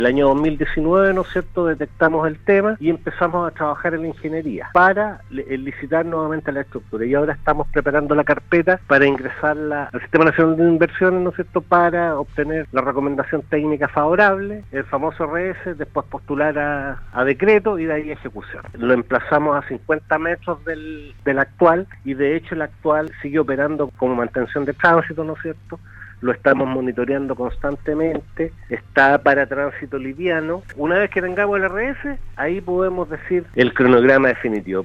El año 2019, ¿no es cierto?, detectamos el tema y empezamos a trabajar en la ingeniería para licitar nuevamente la estructura. Y ahora estamos preparando la carpeta para ingresarla al Sistema Nacional de Inversiones, ¿no es cierto?, para obtener la recomendación técnica favorable, el famoso RS, después postular a decreto y de ahí ejecución. Lo emplazamos a 50 metros del actual y de hecho el actual sigue operando como mantención de tránsito, ¿no es cierto? Lo estamos monitoreando constantemente, está para tránsito liviano. Una vez que tengamos el RS, ahí podemos decir el cronograma definitivo.